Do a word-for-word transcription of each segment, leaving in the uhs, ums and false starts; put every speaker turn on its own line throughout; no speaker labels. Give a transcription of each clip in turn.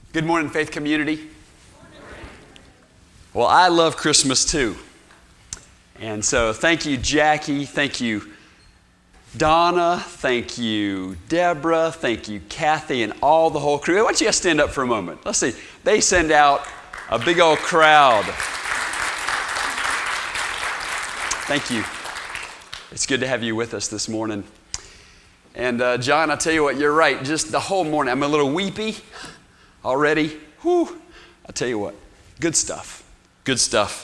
Good morning, Faith Community. Well, I love Christmas too. And so thank you, Jackie. Thank you, Donna. Thank you, Deborah. Thank you, Kathy, and all the whole crew. Why don't you guys stand up for a moment? Let's see. They send out a big old crowd. Thank you. It's good to have you with us this morning. And uh, John, I'll tell you what, you're right. Just the whole morning, I'm a little weepy already. Whew. I'll tell you what, good stuff. Good stuff.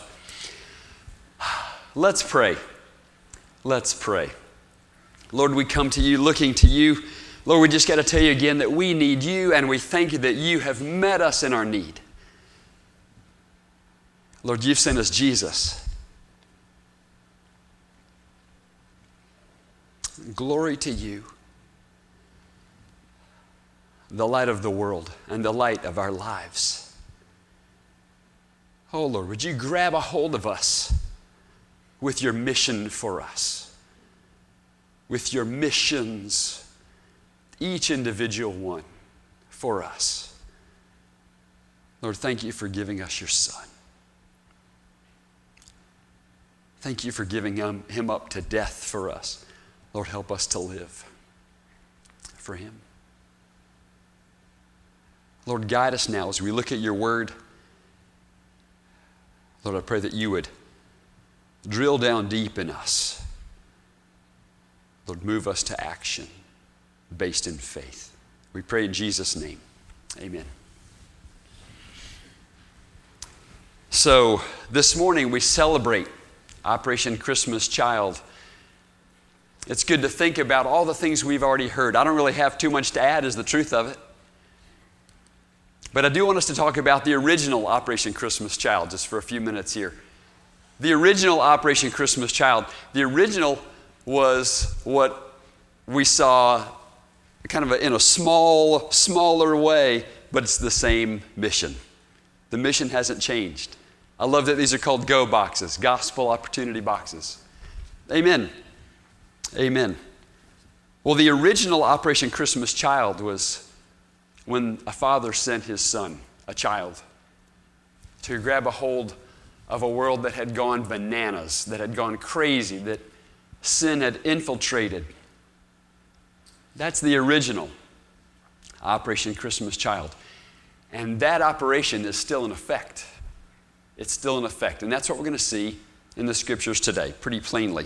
Let's pray. Let's pray. Lord, we come to you looking to you. Lord, we just got to tell you again that we need you, and we thank you that you have met us in our need. Lord, you've sent us Jesus. Glory to you, the light of the world and the light of our lives. Oh, Lord, would you grab a hold of us with your mission for us, with your missions, each individual one for us. Lord, thank you for giving us your Son. Thank you for giving him, him up to death for us. Lord, help us to live for him. Lord, guide us now as we look at your word. Lord, I pray that you would drill down deep in us. Lord, move us to action based in faith. We pray in Jesus' name. Amen. So this morning we celebrate Operation Christmas Child. It's good to think about all the things we've already heard. I don't really have too much to add, is the truth of it. But I do want us to talk about the original Operation Christmas Child just for a few minutes here. The original Operation Christmas Child, the original was what we saw kind of a, in a small, smaller way, but it's the same mission. The mission hasn't changed. I love that these are called GO boxes, Gospel Opportunity Boxes. Amen. Amen. Well, the original Operation Christmas Child was when a father sent his son, a child, to grab a hold of a world that had gone bananas, that had gone crazy, that sin had infiltrated. That's the original Operation Christmas Child. And that operation is still in effect. It's still in effect. And that's what we're going to see in the scriptures today, pretty plainly.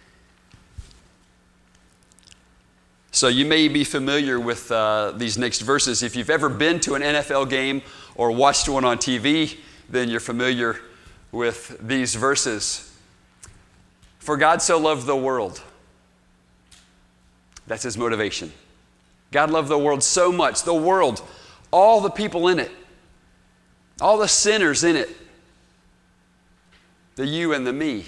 So you may be familiar with uh, these next verses. If you've ever been to an N F L game or watched one on T V, then you're familiar with these verses. For God so loved the world. That's his motivation. God loved the world so much. The world, all the people in it, all the sinners in it, the you and the me.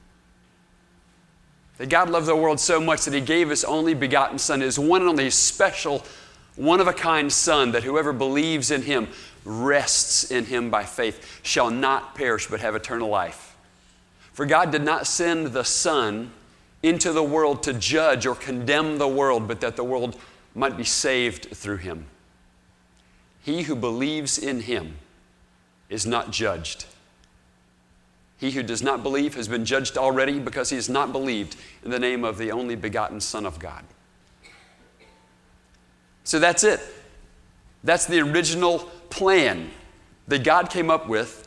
That God loved the world so much that he gave his only begotten Son, his one and only special, one-of-a-kind Son, that whoever believes in him, rests in him by faith, shall not perish but have eternal life. For God did not send the Son into the world to judge or condemn the world, but that the world might be saved through him. He who believes in him is not judged. He who does not believe has been judged already because he has not believed in the name of the only begotten Son of God. So that's it. That's the original plan that God came up with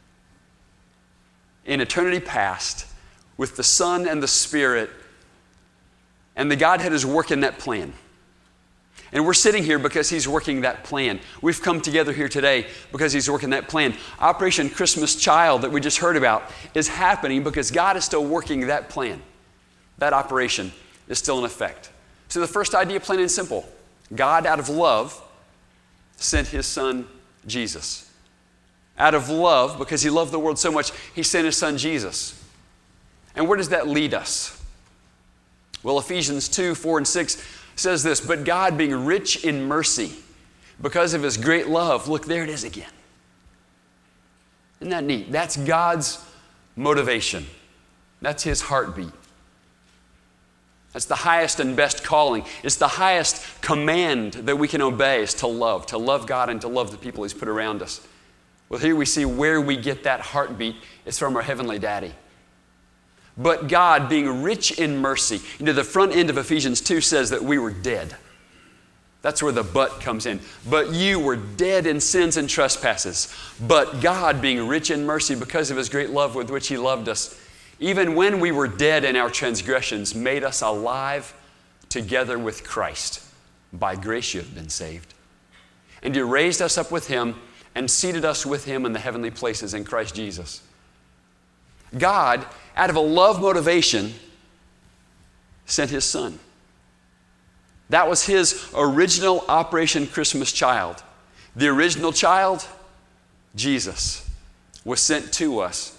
in eternity past with the Son and the Spirit, and the Godhead is working that plan. And we're sitting here because he's working that plan. We've come together here today because he's working that plan. Operation Christmas Child that we just heard about is happening because God is still working that plan. That operation is still in effect. So the first idea, plain and simple, God out of love sent his Son Jesus. Out of love, because he loved the world so much, he sent his Son Jesus. And where does that lead us? Well, Ephesians two, four, and six says this, but God being rich in mercy because of his great love, look, there it is again. Isn't that neat? That's God's motivation. That's his heartbeat. That's the highest and best calling. It's the highest command that we can obey is to love, to love God and to love the people He's put around us. Well, here we see where we get that heartbeat. It's from our Heavenly Daddy. But God, being rich in mercy, you know, the front end of Ephesians two says that we were dead. That's where the but comes in. But you were dead in sins and trespasses. But God, being rich in mercy because of His great love with which He loved us, even when we were dead in our transgressions, made us alive together with Christ. By grace you have been saved. And He raised us up with Him and seated us with Him in the heavenly places in Christ Jesus. God, out of a love motivation, sent His Son. That was His original Operation Christmas Child. The original child, Jesus, was sent to us.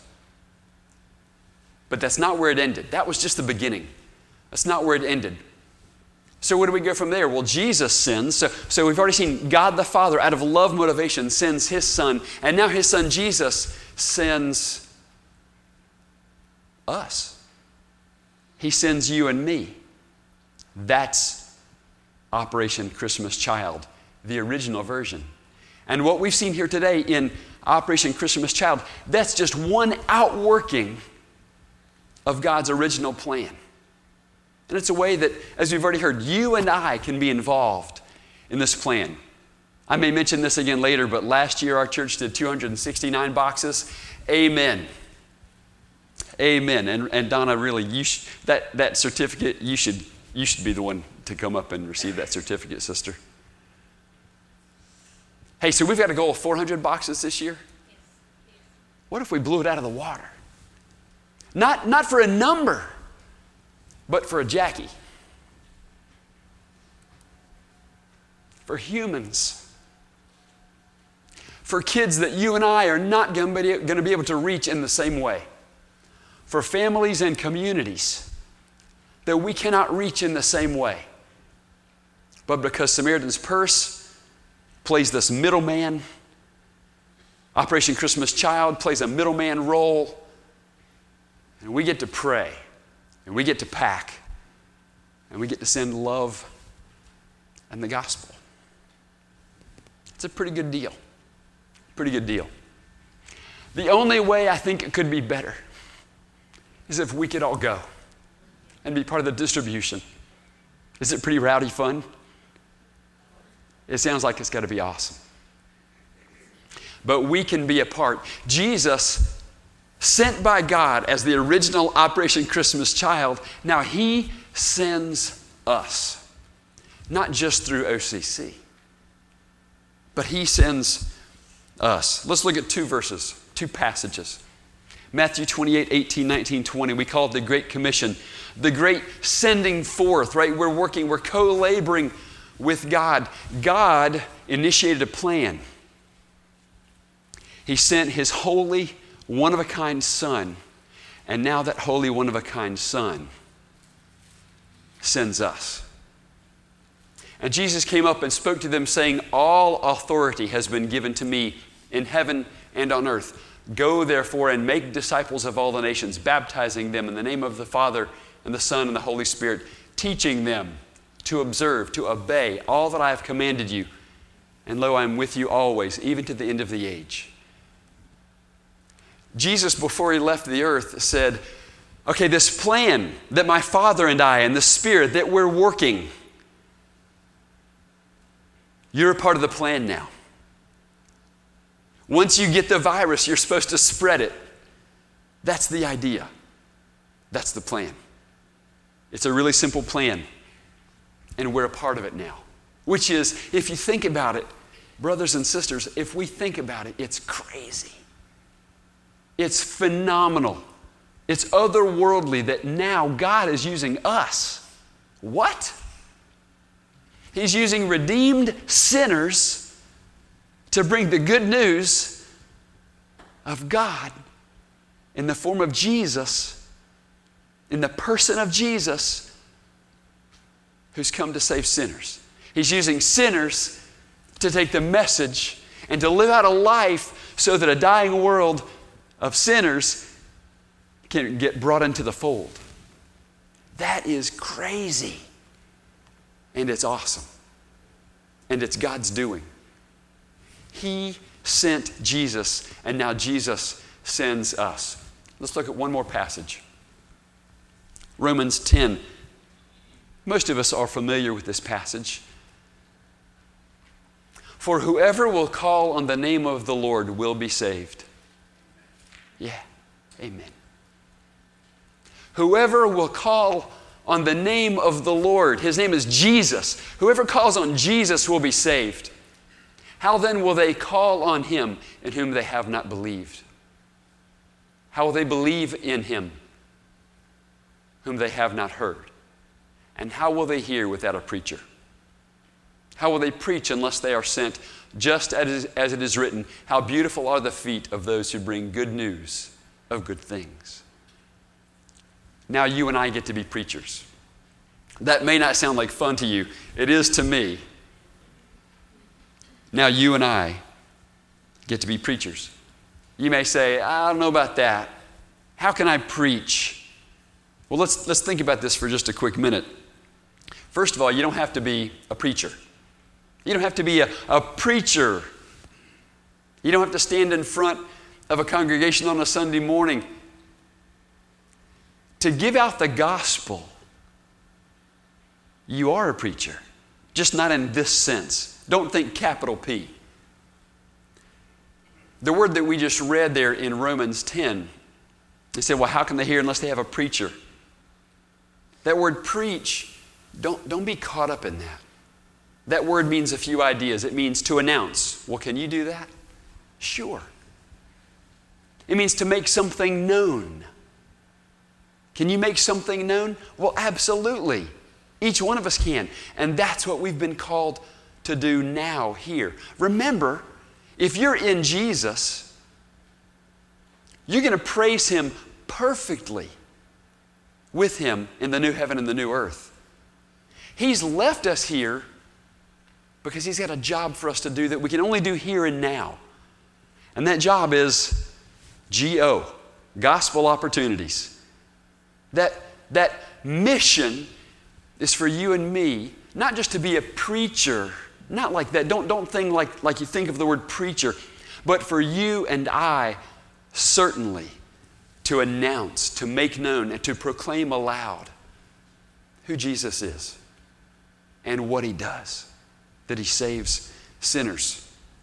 But that's not where it ended. That was just the beginning. That's not where it ended. So where do we go from there? Well, Jesus sends. So, so we've already seen God the Father, out of love motivation, sends His Son. And now His Son, Jesus, sends us. He sends you and me. That's Operation Christmas Child, the original version. And what we've seen here today in Operation Christmas Child, that's just one outworking of God's original plan. And it's a way that, as we've already heard, you and I can be involved in this plan. I may mention this again later, but last year our church did two hundred sixty-nine boxes. Amen. Amen. And, and Donna, really, you sh- that, that certificate, you should, you should be the one to come up and receive that certificate, sister. Hey, so we've got a goal of four hundred boxes this year? Yes. What if we blew it out of the water? Not, not for a number, but for a Jackie. For humans. For kids that you and I are not going to be able to reach in the same way. For families and communities that we cannot reach in the same way. But because Samaritan's Purse plays this middleman, Operation Christmas Child plays a middleman role, and we get to pray, and we get to pack, and we get to send love and the gospel. It's a pretty good deal. Pretty good deal. The only way I think it could be better is if we could all go and be part of the distribution. Is it pretty rowdy fun? It sounds like it's got to be awesome. But we can be a part. Jesus, sent by God as the original Operation Christmas Child, now He sends us. Not just through O C C, but He sends us. Let's look at two verses, two passages. Matthew twenty-eight, eighteen, nineteen, twenty. We call it the Great Commission, the great sending forth, right? We're working, we're co-laboring with God. God initiated a plan. He sent His holy, one-of-a-kind Son, and now that holy, one-of-a-kind Son sends us. And Jesus came up and spoke to them, saying, all authority has been given to me in heaven and on earth. Go, therefore, and make disciples of all the nations, baptizing them in the name of the Father and the Son and the Holy Spirit, teaching them to observe, to obey all that I have commanded you. And lo, I am with you always, even to the end of the age. Jesus, before He left the earth, said, okay, this plan that my Father and I and the Spirit that we're working, you're a part of the plan now. Once you get the virus, you're supposed to spread it. That's the idea. That's the plan. It's a really simple plan, and we're a part of it now. Which is, if you think about it, brothers and sisters, if we think about it, it's crazy. It's phenomenal. It's otherworldly that now God is using us. What? He's using redeemed sinners to bring the good news of God in the form of Jesus, in the person of Jesus, who's come to save sinners. He's using sinners to take the message and to live out a life so that a dying world of sinners can get brought into the fold. That is crazy. And it's awesome. And it's God's doing. He sent Jesus, and now Jesus sends us. Let's look at one more passage. Romans ten. Most of us are familiar with this passage. For whoever will call on the name of the Lord will be saved. Yeah, amen. Whoever will call on the name of the Lord, his name is Jesus. Whoever calls on Jesus will be saved. How then will they call on him in whom they have not believed? How will they believe in him whom they have not heard? And how will they hear without a preacher? How will they preach unless they are sent? Just as it is written, how beautiful are the feet of those who bring good news of good things. Now you and I get to be preachers. That may not sound like fun to you. It is to me. Now you and I get to be preachers. You may say, I don't know about that. How can I preach? Well, let's, let's think about this for just a quick minute. First of all, you don't have to be a preacher. You don't have to be a, a preacher. You don't have to stand in front of a congregation on a Sunday morning. To give out the gospel, you are a preacher, just not in this sense. Don't think capital P. The word that we just read there in Romans ten, they said, well, how can they hear unless they have a preacher? That word preach, don't, don't be caught up in that. That word means a few ideas. It means to announce. Well, can you do that? Sure. It means to make something known. Can you make something known? Well, absolutely. Each one of us can. And that's what we've been called to do now here. Remember, if you're in Jesus, you're going to praise him perfectly with him in the new heaven and the new earth. He's left us here because he's got a job for us to do that we can only do here and now. And that job is G O, gospel opportunities. That, that mission is for you and me, not just to be a preacher, not like that. Don't, don't think like, like you think of the word preacher, but for you and I, certainly, to announce, to make known, and to proclaim aloud who Jesus is and what he does, that he saves sinners.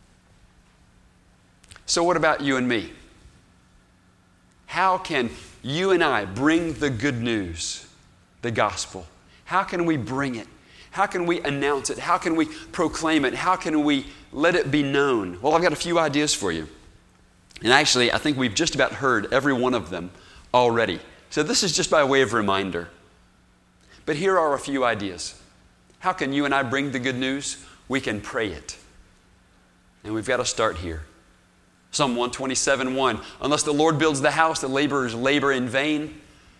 So what about you and me? How can you and I bring the good news, the gospel? How can we bring it? How can we announce it? How can we proclaim it? How can we let it be known? Well, I've got a few ideas for you. And actually, I think we've just about heard every one of them already. So this is just by way of reminder. But here are a few ideas. How can you and I bring the good news? We can pray it. And we've got to start here. Psalm one twenty-seven one, unless the Lord builds the house, the laborers labor in vain.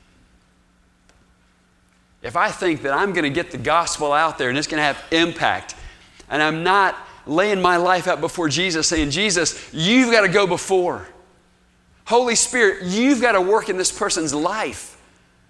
If I think that I'm going to get the gospel out there and it's going to have impact, and I'm not laying my life out before Jesus saying, Jesus, you've got to go before. Holy Spirit, you've got to work in this person's life.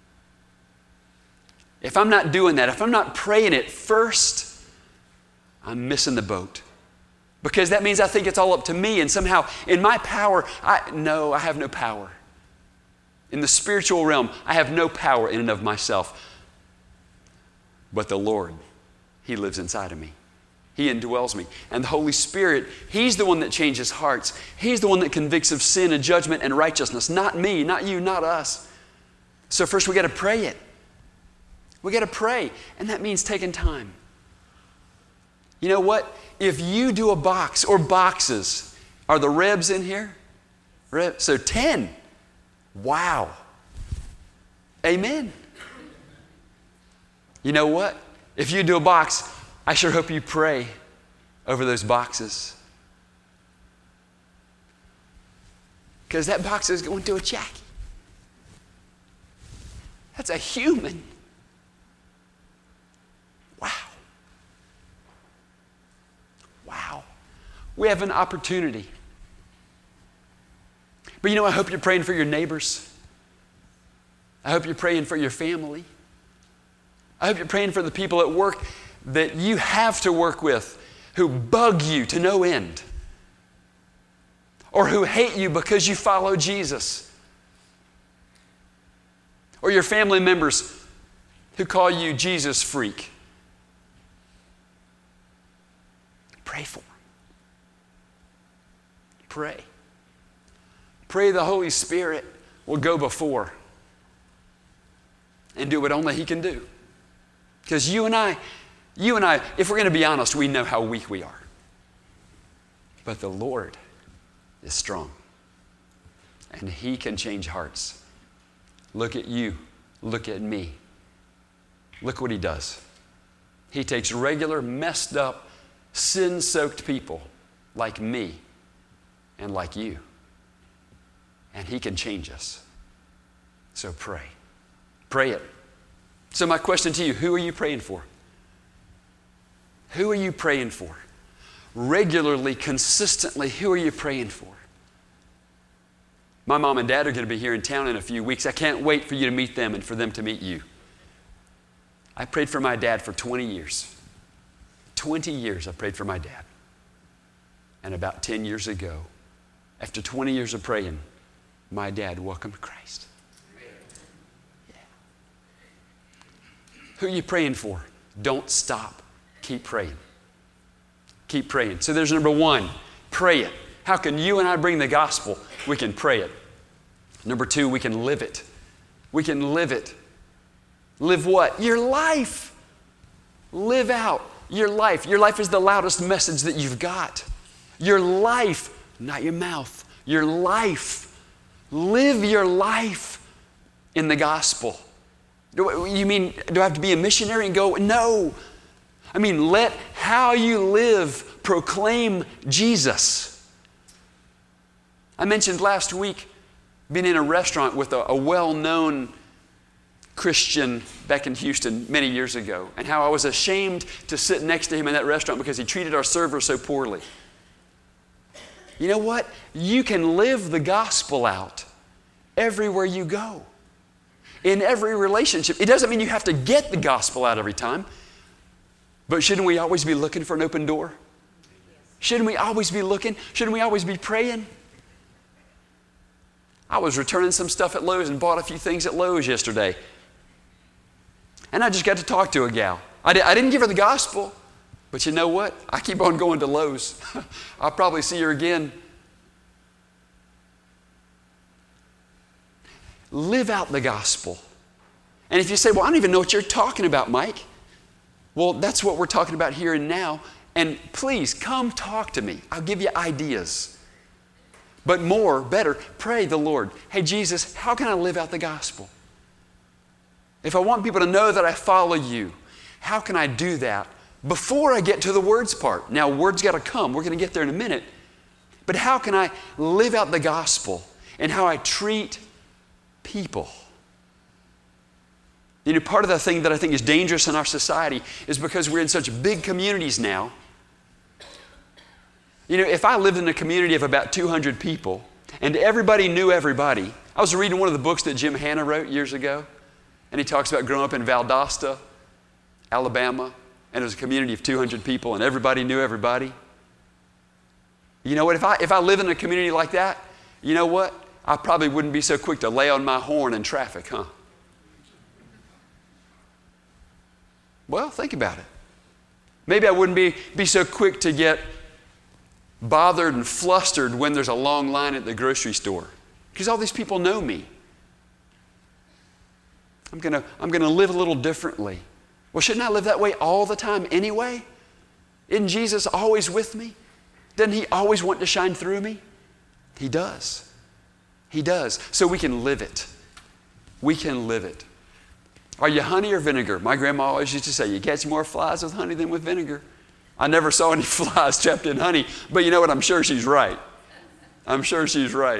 If I'm not doing that, if I'm not praying it first, I'm missing the boat. Because that means I think it's all up to me, and somehow in my power, I no, I have no power. In the spiritual realm, I have no power in and of myself. But the Lord, he lives inside of me. He indwells me. And the Holy Spirit, he's the one that changes hearts. He's the one that convicts of sin and judgment and righteousness. Not me, not you, not us. So first we got to pray it. We got to pray. And that means taking time. You know what? If you do a box or boxes, are the Rebs in here? Reb, so ten. Wow. Amen. You know what? If you do a box, I sure hope you pray over those boxes. Because that box is going to a Jackie. That's a human. Wow. Wow. We have an opportunity. But you know, I hope you're praying for your neighbors. I hope you're praying for your family. I hope you're praying for the people at work that you have to work with who bug you to no end, or who hate you because you follow Jesus, or your family members who call you Jesus freak. Pray for them. Pray. Pray the Holy Spirit will go before and do what only He can do. Because you and I, you and I, if we're going to be honest, we know how weak we are. But the Lord is strong. And He can change hearts. Look at you. Look at me. Look what He does. He takes regular, messed up, sin-soaked people like me and like you. And He can change us. So pray. Pray it. So my question to you, who are you praying for? Who are you praying for? Regularly, consistently, who are you praying for? My mom and dad are going to be here in town in a few weeks. I can't wait for you to meet them and for them to meet you. I prayed for my dad for twenty years. twenty years I prayed for my dad. And about ten years ago, after twenty years of praying, my dad welcomed Christ. Yeah. Who are you praying for? Don't stop. Keep praying. Keep praying. So there's number one, pray it. How can you and I bring the gospel? We can pray it. Number two, we can live it. We can live it. Live what? Your life. Live out your life. Your life is the loudest message that you've got. Your life, not your mouth. Your life. Live your life in the gospel. You mean, do I have to be a missionary and go? No. I mean, let how you live proclaim Jesus. I mentioned last week being in a restaurant with a, a well-known Christian back in Houston many years ago, and how I was ashamed to sit next to him in that restaurant because he treated our server so poorly. You know what? You can live the gospel out everywhere you go. In every relationship. It doesn't mean you have to get the gospel out every time, but shouldn't we always be looking for an open door? Shouldn't we always be looking? Shouldn't we always be praying? I was returning some stuff at Lowe's and bought a few things at Lowe's yesterday. And I just got to talk to a gal. I, di- I didn't give her the gospel, but you know what? I keep on going to Lowe's. I'll probably see her again. Live out the gospel. And if you say, well, I don't even know what you're talking about, Mike. Well, that's what we're talking about here and now. And please, come talk to me. I'll give you ideas. But more, better, pray the Lord. Hey, Jesus, how can I live out the gospel? If I want people to know that I follow you, how can I do that before I get to the words part? Now, words got to come. We're going to get there in a minute. But how can I live out the gospel and how I treat people? You know, part of the thing that I think is dangerous in our society is because we're in such big communities now. You know, if I lived in a community of about two hundred people and everybody knew everybody. I was reading one of the books that Jim Hanna wrote years ago, and he talks about growing up in Valdosta, Alabama, and it was a community of two hundred people and everybody knew everybody. You know what, if I, if I live in a community like that, you know what? I probably wouldn't be so quick to lay on my horn in traffic, huh? Well, think about it. Maybe I wouldn't be, be so quick to get bothered and flustered when there's a long line at the grocery store because all these people know me. I'm gonna, I'm gonna live a little differently. Well, shouldn't I live that way all the time anyway? Isn't Jesus always with me? Doesn't He always want to shine through me? He does. He does. So we can live it. We can live it. Are you honey or vinegar? My grandma always used to say, you catch more flies with honey than with vinegar. I never saw any flies trapped in honey, but you know what? I'm sure she's right. I'm sure she's right.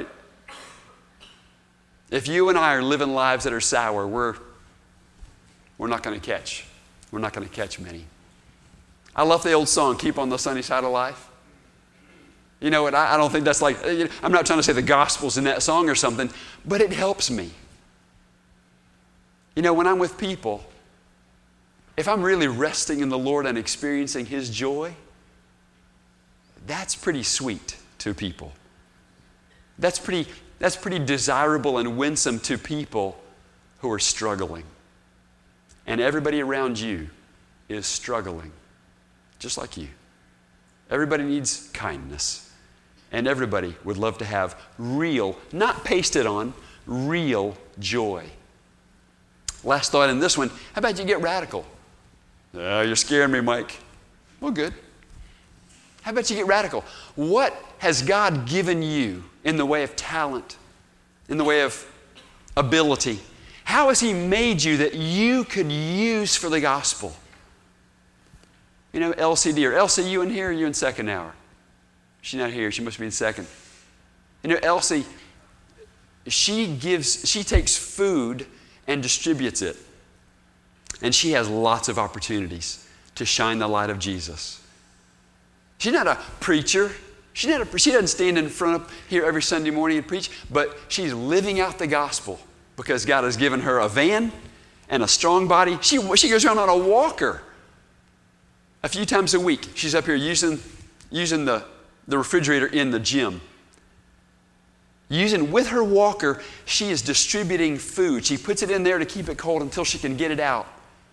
If you and I are living lives that are sour, we're, we're not going to catch. We're not going to catch many. I love the old song, Keep on the Sunny Side of Life. You know what? I, I don't think that's like, I'm not trying to say the gospel's in that song or something, but it helps me. You know, when I'm with people, if I'm really resting in the Lord and experiencing His joy, that's pretty sweet to people. That's pretty, that's pretty desirable and winsome to people who are struggling. And everybody around you is struggling, just like you. Everybody needs kindness. And everybody would love to have real, not pasted on, real joy. Last thought in this one, how about you get radical? Oh, you're scaring me, Mike. Well, good. How about you get radical? What has God given you in the way of talent, in the way of ability? How has He made you that you could use for the gospel? You know, Elsie dear. Elsie, you in here or you in second hour? She's not here. She must be in second. You know, Elsie, she gives, she takes food and distributes it. And she has lots of opportunities to shine the light of Jesus. She's not a preacher. She's not a, she doesn't stand in front of here every Sunday morning and preach, but she's living out the gospel because God has given her a van and a strong body. She, she goes around on a walker a few times a week. She's up here using, using the, the refrigerator in the gym. Using, with her walker, she is distributing food. She puts it in there to keep it cold until she can get it out.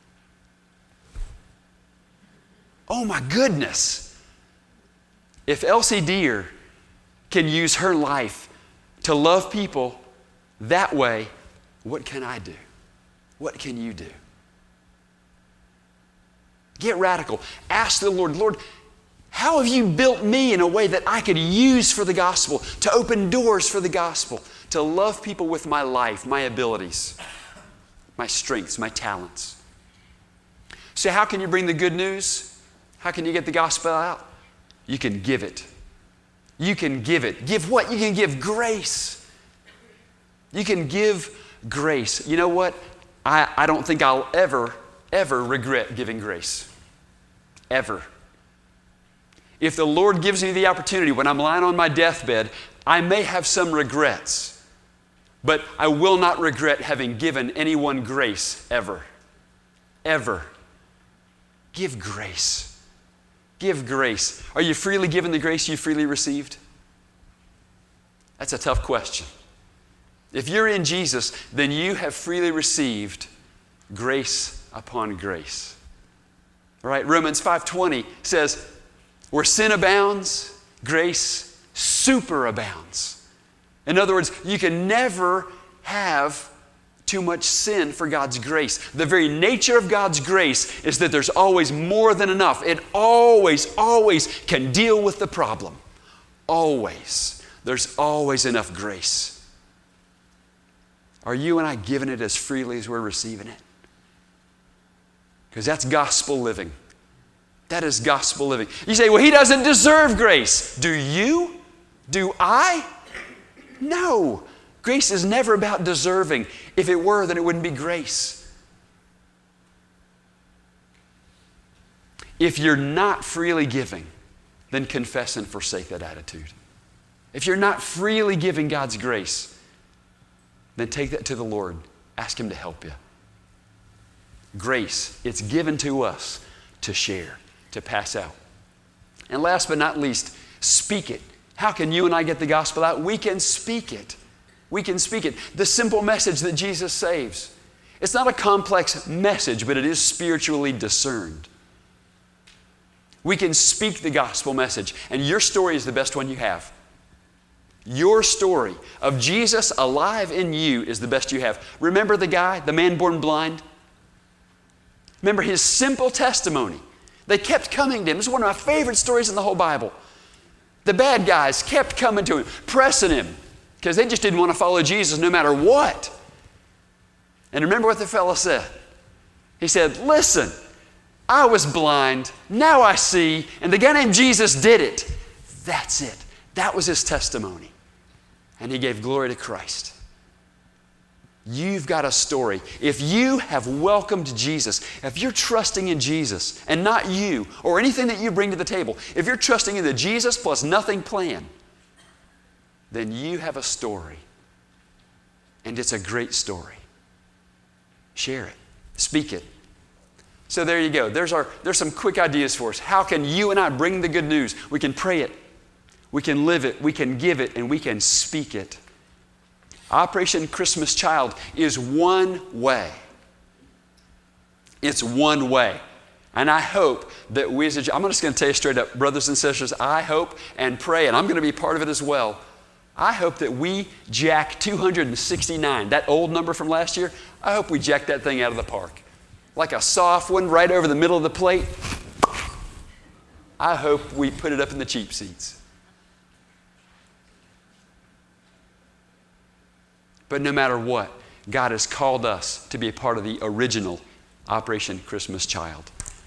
Oh my goodness. If Elsie Deer can use her life to love people that way, what can I do? What can you do? Get radical. Ask the Lord, Lord, how have you built me in a way that I could use for the gospel, to open doors for the gospel, to love people with my life, my abilities, my strengths, my talents? So how can you bring the good news? How can you get the gospel out? You can give it. You can give it. Give what? You can give grace. You can give grace. You know what? I, I don't think I'll ever, ever regret giving grace. Ever. If the Lord gives me the opportunity when I'm lying on my deathbed, I may have some regrets, but I will not regret having given anyone grace ever. Ever. Give grace. Give grace. Are you freely given the grace you freely received? That's a tough question. If you're in Jesus, then you have freely received grace upon grace. All right, Romans five twenty says, where sin abounds, grace superabounds. In other words, you can never have too much sin for God's grace. The very nature of God's grace is that there's always more than enough. It always, always can deal with the problem. Always. There's always enough grace. Are you and I giving it as freely as we're receiving it? Because that's gospel living. That is gospel living. You say, well, he doesn't deserve grace. Do you? Do I? No. Grace is never about deserving. If it were, then it wouldn't be grace. If you're not freely giving, then confess and forsake that attitude. If you're not freely giving God's grace, then take that to the Lord. Ask Him to help you. Grace, it's given to us to share, to pass out. And last but not least, speak it. How can you and I get the gospel out? We can speak it. We can speak it. The simple message that Jesus saves. It's not a complex message, but it is spiritually discerned. We can speak the gospel message, and your story is the best one you have. Your story of Jesus alive in you is the best you have. Remember the guy, the man born blind? Remember his simple testimony. They kept coming to him. This is one of my favorite stories in the whole Bible. The bad guys kept coming to him, pressing him, because they just didn't want to follow Jesus no matter what. And remember what the fellow said. He said, listen, I was blind, now I see, and the guy named Jesus did it. That's it. That was his testimony. And he gave glory to Christ. You've got a story. If you have welcomed Jesus, if you're trusting in Jesus and not you or anything that you bring to the table, if you're trusting in the Jesus plus nothing plan, then you have a story. And it's a great story. Share it. Speak it. So there you go. There's, our, there's some quick ideas for us. How can you and I bring the good news? We can pray it. We can live it. We can give it. And we can speak it. Operation Christmas Child is one way. It's one way. And I hope that we as a, I'm just going to tell you straight up, brothers and sisters, I hope and pray, and I'm going to be part of it as well. I hope that we jack two hundred sixty-nine, that old number from last year, I hope we jack that thing out of the park. Like a soft one right over the middle of the plate. I hope we put it up in the cheap seats. But no matter what, God has called us to be a part of the original Operation Christmas Child.